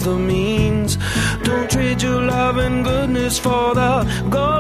the means. Don't trade your love and goodness for the gold.